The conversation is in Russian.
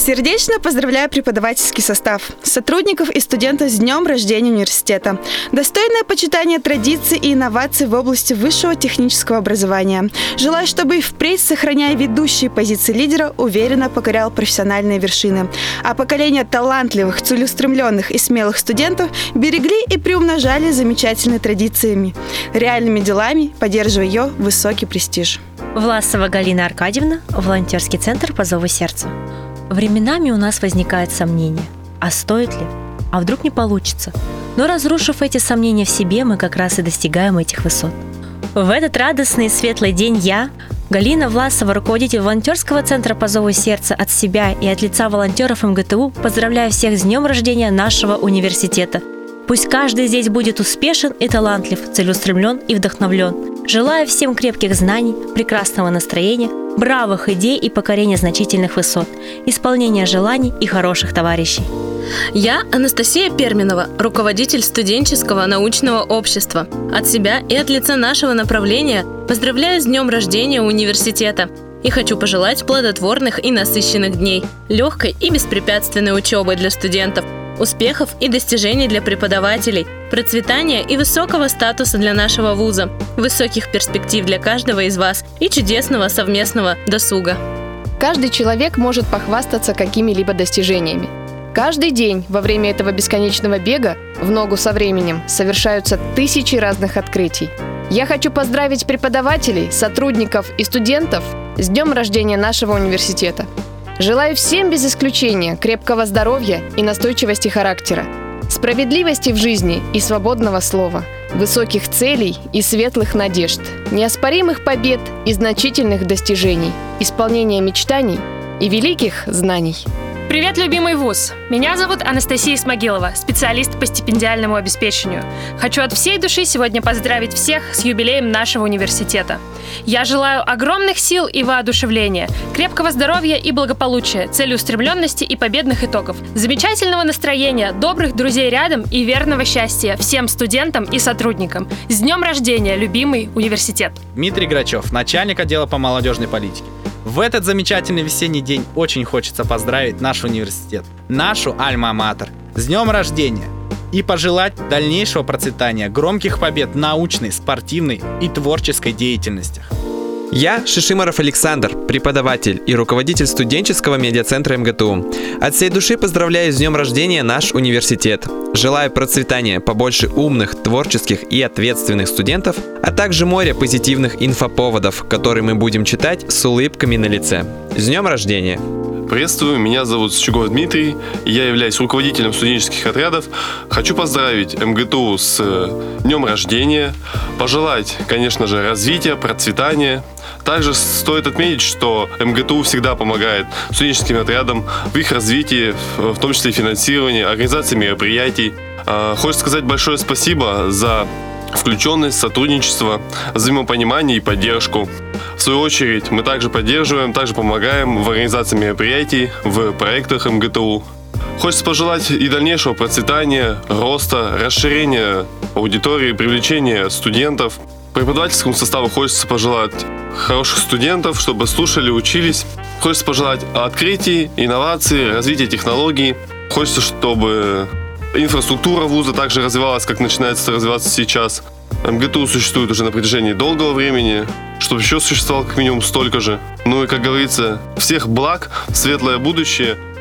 Сердечно поздравляю преподавательский состав, сотрудников и студентов с днем рождения университета. Достойное почитание традиций и инноваций в области высшего технического образования. Желаю, чтобы и впредь, сохраняя ведущие позиции лидера, уверенно покорял профессиональные вершины. А поколение талантливых, целеустремленных и смелых студентов берегли и приумножали замечательными традициями, реальными делами, поддерживая ее высокий престиж. Власова Галина Аркадьевна, волонтерский центр по зову сердца. Временами у нас возникает сомнение, а стоит ли? А вдруг не получится? Но разрушив эти сомнения в себе, мы как раз и достигаем этих высот. В этот радостный и светлый день я, Галина Власова, руководитель волонтерского центра по зову сердца, от себя и от лица волонтеров МГТУ поздравляю всех с днем рождения нашего университета. Пусть каждый здесь будет успешен и талантлив, целеустремлен и вдохновлен. Желаю всем крепких знаний, прекрасного настроения, бравых идей и покорения значительных высот, исполнения желаний и хороших товарищей. Я Анастасия Перминова, руководитель студенческого научного общества. От себя и от лица нашего направления поздравляю с днем рождения университета и хочу пожелать плодотворных и насыщенных дней, легкой и беспрепятственной учебы для студентов, успехов и достижений для преподавателей, процветания и высокого статуса для нашего вуза, высоких перспектив для каждого из вас и чудесного совместного досуга. Каждый человек может похвастаться какими-либо достижениями. Каждый день во время этого бесконечного бега в ногу со временем совершаются тысячи разных открытий. Я хочу поздравить преподавателей, сотрудников и студентов с днем рождения нашего университета. Желаю всем без исключения крепкого здоровья и настойчивости характера, справедливости в жизни и свободного слова, высоких целей и светлых надежд, неоспоримых побед и значительных достижений, исполнения мечтаний и великих знаний. Привет, любимый вуз! Меня зовут Анастасия Исмагилова, специалист по стипендиальному обеспечению. Хочу от всей души сегодня поздравить всех с юбилеем нашего университета. Я желаю огромных сил и воодушевления, крепкого здоровья и благополучия, целеустремленности и победных итогов, замечательного настроения, добрых друзей рядом и верного счастья всем студентам и сотрудникам. С днем рождения, любимый университет! Дмитрий Грачев, начальник отдела по молодежной политике. В этот замечательный весенний день очень хочется поздравить наш университет, нашу альма-матер с днем рождения и пожелать дальнейшего процветания, громких побед в научной, спортивной и творческой деятельностях. Я Шишимаров Александр, преподаватель и руководитель студенческого медиацентра МГТУ. От всей души поздравляю с днем рождения наш университет. Желаю процветания, побольше умных, творческих и ответственных студентов, а также море позитивных инфоповодов, которые мы будем читать с улыбками на лице. С днем рождения! Приветствую, меня зовут Счугов Дмитрий, я являюсь руководителем студенческих отрядов. Хочу поздравить МГТУ с днем рождения, пожелать, конечно же, развития, процветания. Также стоит отметить, что МГТУ всегда помогает студенческим отрядам в их развитии, в том числе финансировании, организации мероприятий. Хочется сказать большое спасибо за включенность, сотрудничество, взаимопонимание и поддержку. В свою очередь, мы также поддерживаем, также помогаем в организации мероприятий, в проектах МГТУ. Хочется пожелать и дальнейшего процветания, роста, расширения аудитории, привлечения студентов. Преподавательскому составу хочется пожелать хороших студентов, чтобы слушали, учились. Хочется пожелать открытий, инноваций, развития технологий. Хочется, чтобы инфраструктура вуза также развивалась, как начинается развиваться сейчас. МГТУ существует уже на протяжении долгого времени, чтобы еще существовало как минимум столько же. Ну и, как говорится, всех благ, светлое будущее.